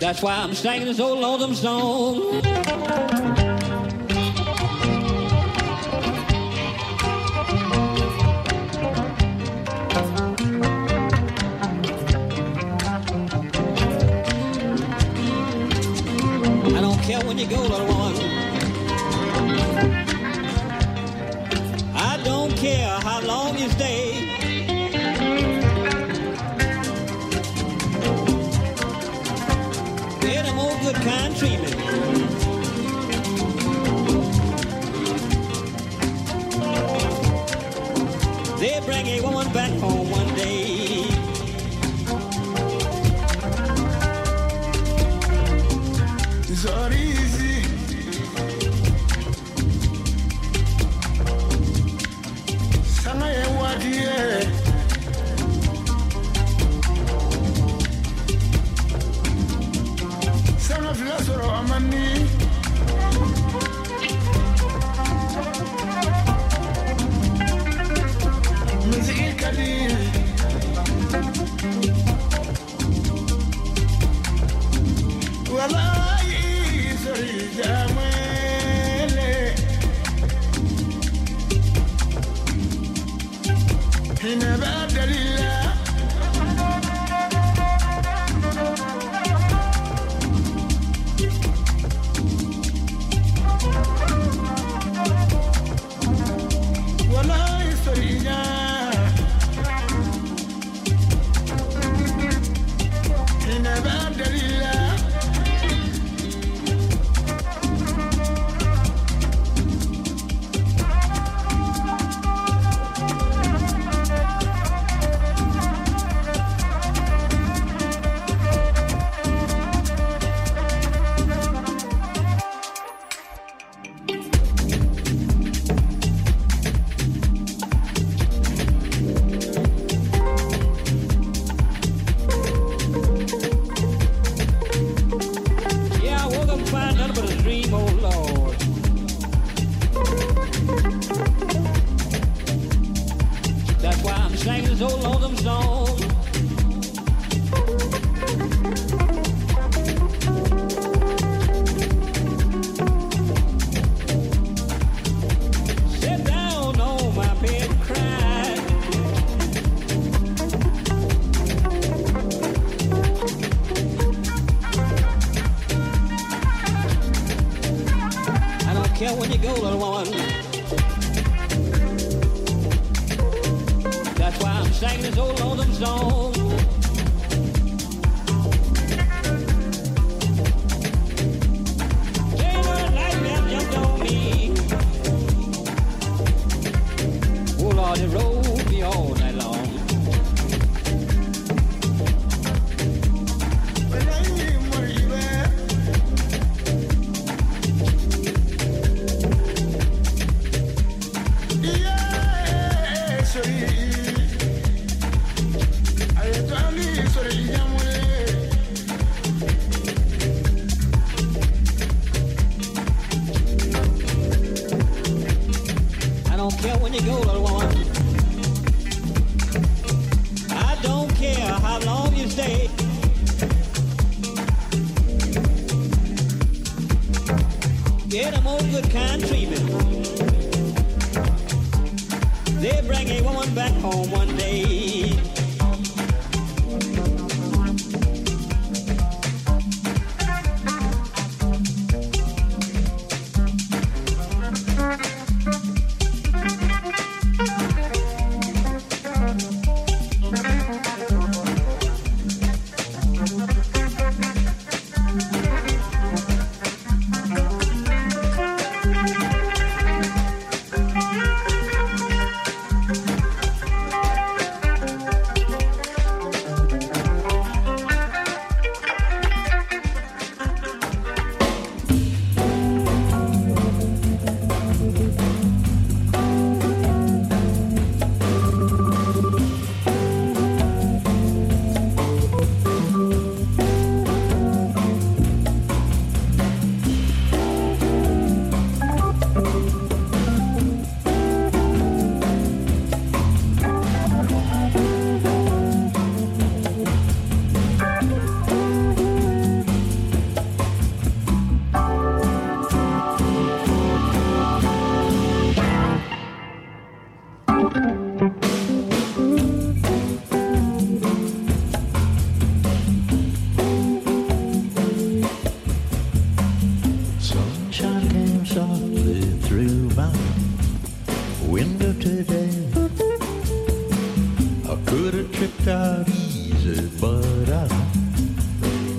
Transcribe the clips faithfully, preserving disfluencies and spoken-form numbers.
That's why I'm singing this old lonesome song. I don't care when you go, little one. I don't care how long you stay. Get them old good kind treatment. They bring a woman back home one day. It's all easy. Sana ye wadiye. Sana filasoro amani. Muziki kali. Wallahi sorry jamele. Hina badalillah. Wallahi sorry jamele. Hina badalillah. Yeah, I woke up and find nothing but a dream, oh Lord. That's why I'm singing this old lonesome song. Sit down on my bed and cry. I don't care when you go, little woman. That's why I'm singing this old lonesome song. Ain't no light that jumped on me. Oh Lord, it rolled me all night long. Wallahi moribe. Yeah, sorry. Ayatollah sorry jamele. I don't care when you go, little woman. I don't care how long you stay. Get them old good kind treatment. They bring a woman back home one day.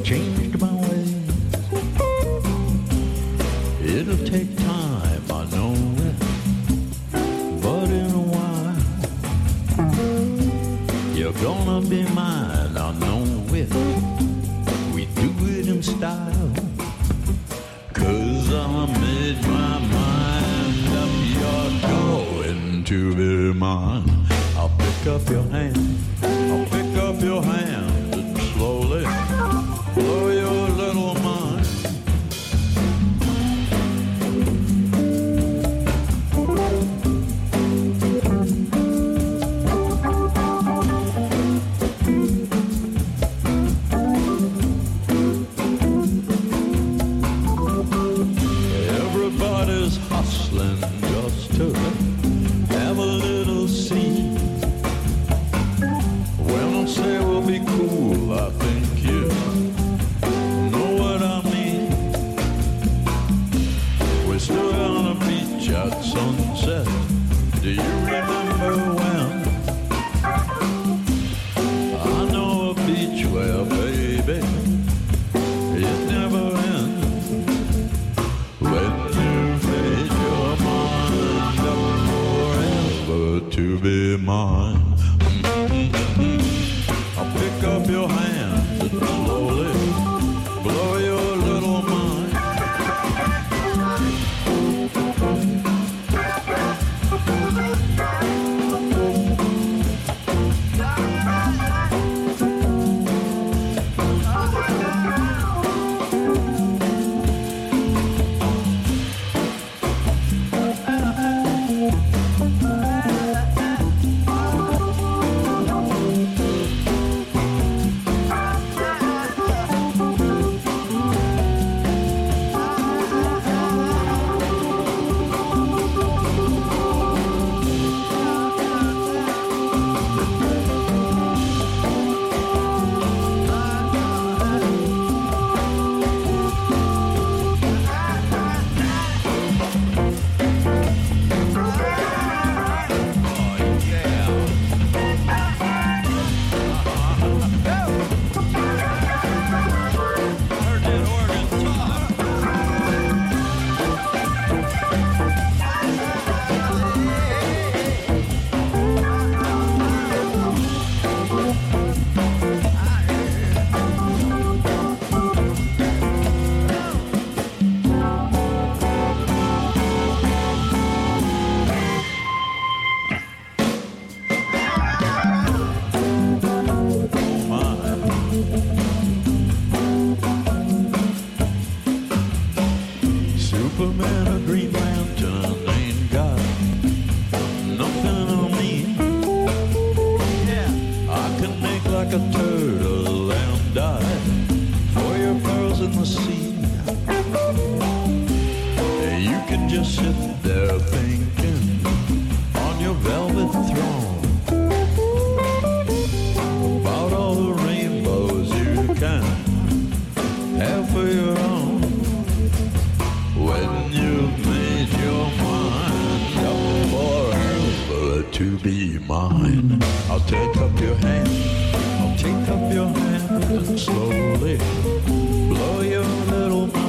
changed my way. It'll take time, I know it, but in a while you're gonna be mine, I know it. We do it in style, 'cause I made my mind up. You're going to be mine. I'll pick up your hand, I'll pick up your hand and slowly blow your little mind. Everybody's hustling just to have a little scene. When I say we'll be cool, I think you know what I mean. We stood on a beach at sunset. Do you remember when? I know a beach where, baby, it never ends. When you made your mind up forever to be mine. I'll pick up your hand and slowly blow your little mind. Superman or Green Lantern ain't got nothing on me. Yeah, I can make like a turtle and die for your pearls in the sea. You can just sit there thinking on your velvet throne about all the rainbows you can have for your own. When you've made your mind up forever to be mine, I'll take up your hand, I'll take up your hand and slowly blow your little mind.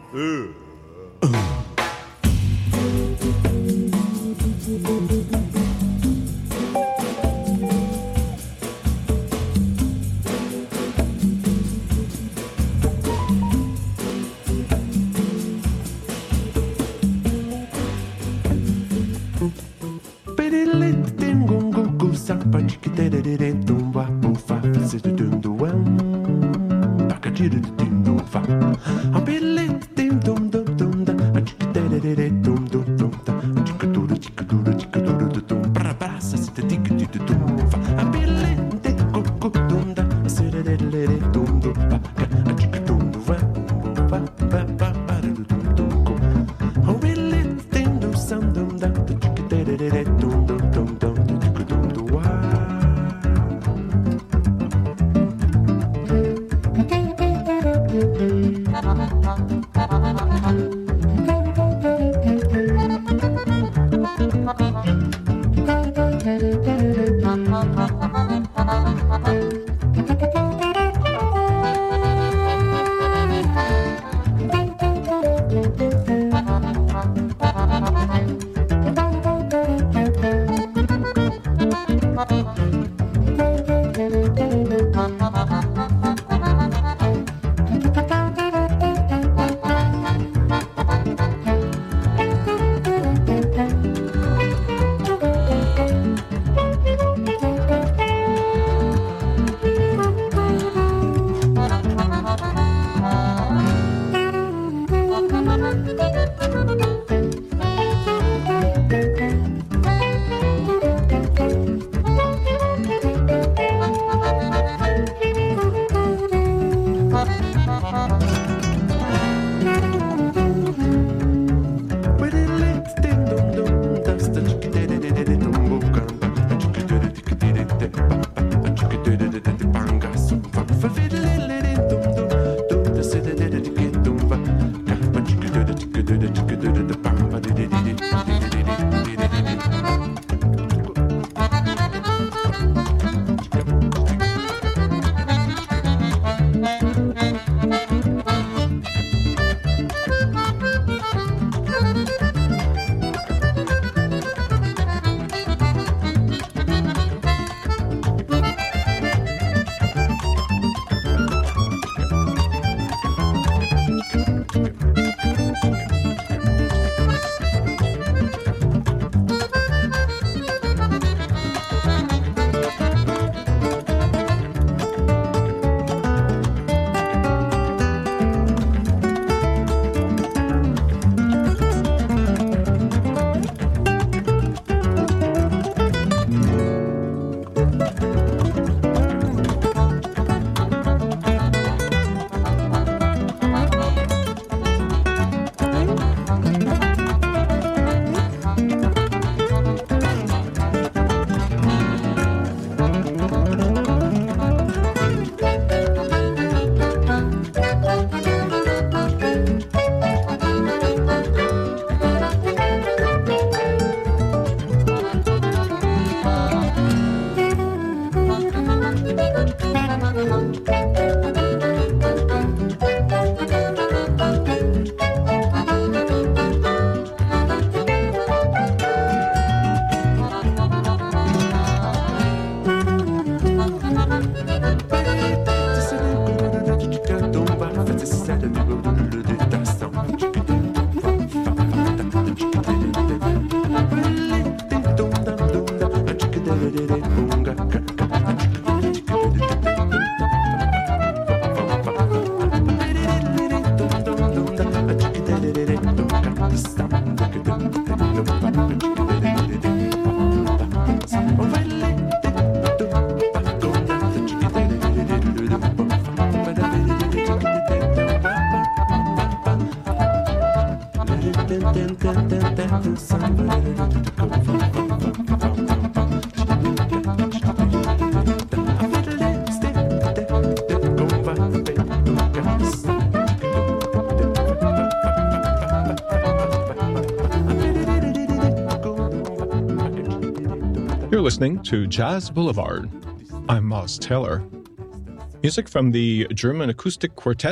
You're listening to Jazz Boulevard. I'm Moss Taylor. Music from the German acoustic quartet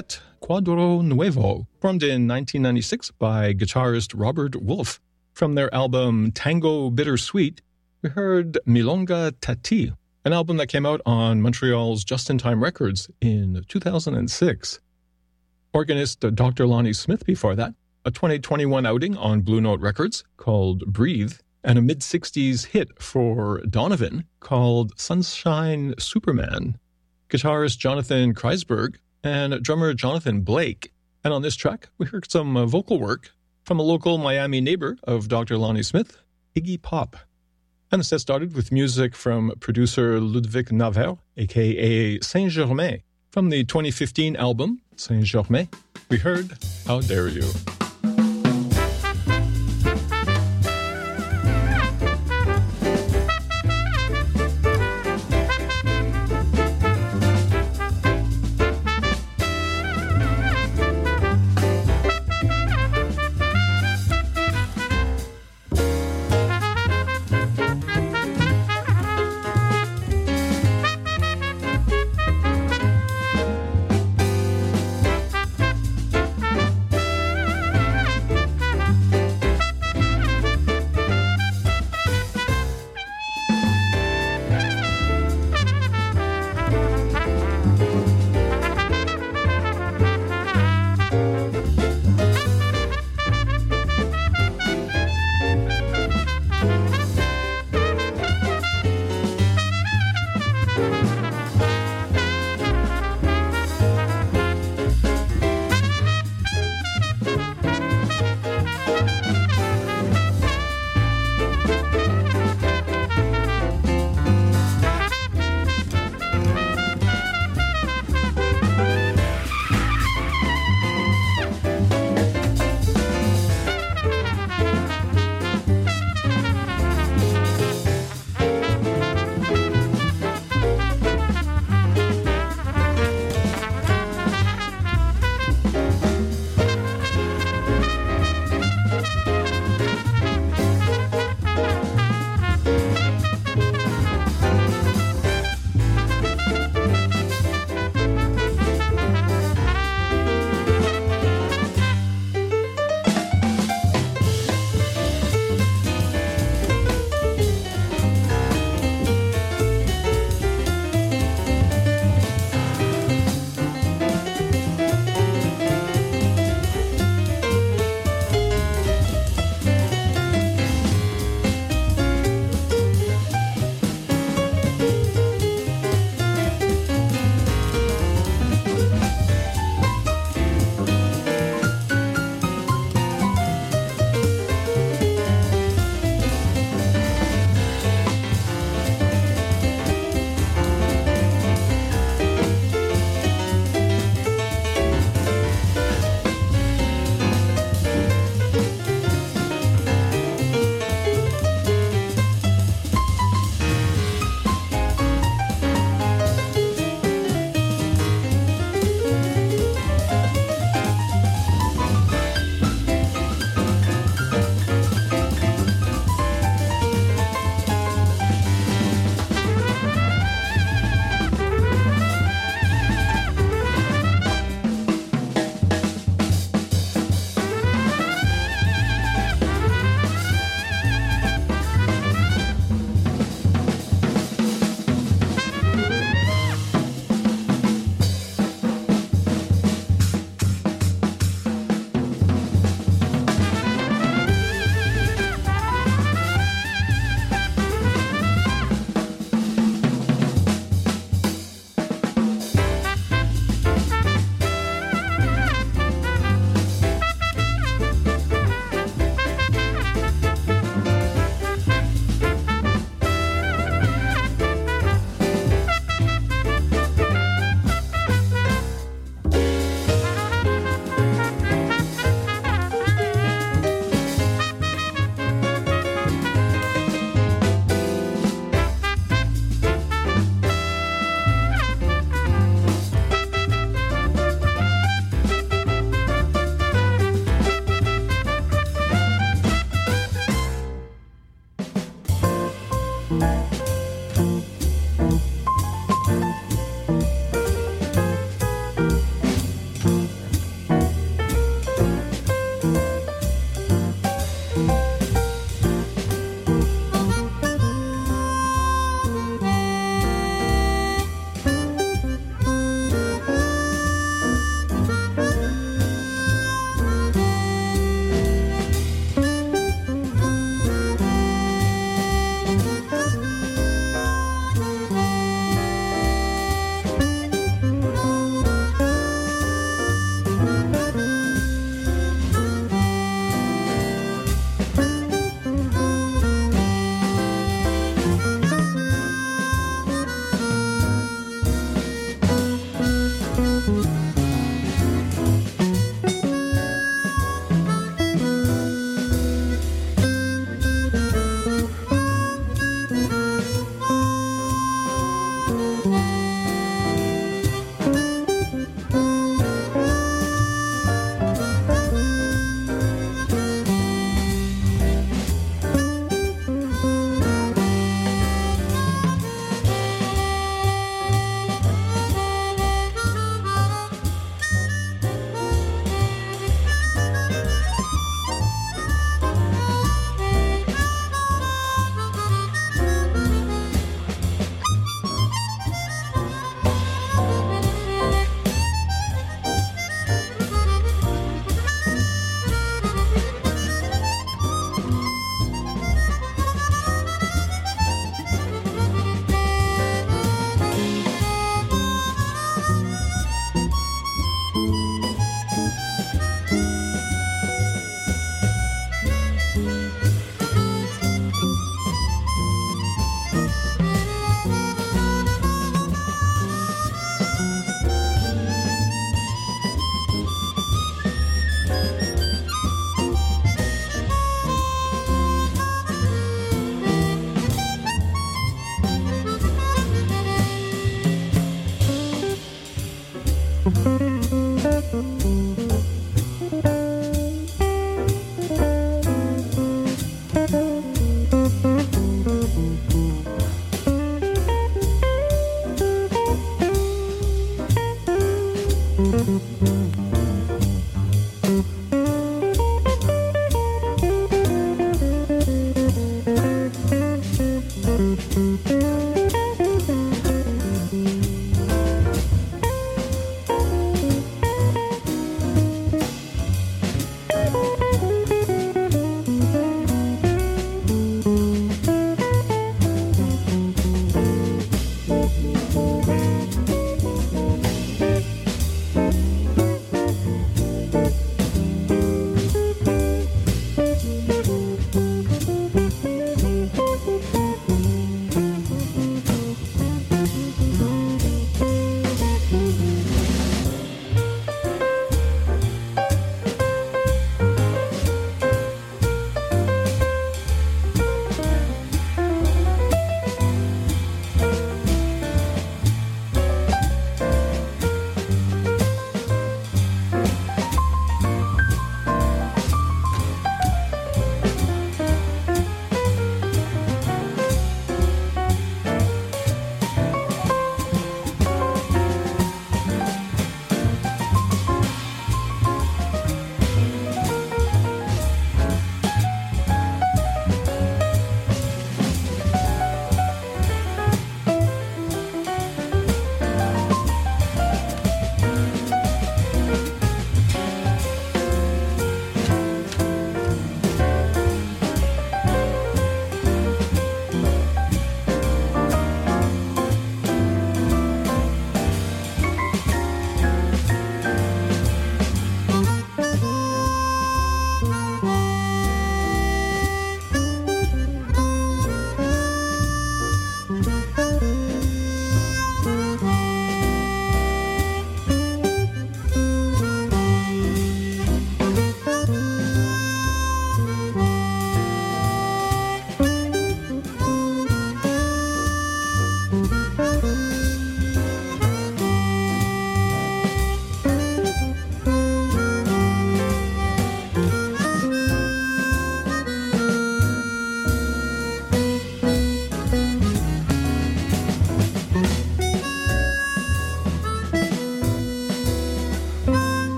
Cuadro Nuevo, formed in nineteen ninety-six by guitarist Robert Wolff. From their album Tango Bittersweet, we heard Milonga Tati, an album that came out on Montreal's Just in Time Records in two thousand six. Organist Doctor Lonnie Smith before that, a twenty twenty-one outing on Blue Note Records called Breathe, and a mid-sixties hit for Donovan called Sunshine Superman. Guitarist Jonathan Kreisberg and drummer Jonathan Blake. And on this track, we heard some uh, vocal work from a local Miami neighbor of Doctor Lonnie Smith, Iggy Pop. And the set started with music from producer Ludwig Naver, a k a. Saint-Germain. From the twenty fifteen album, Saint-Germain, we heard How Dare You.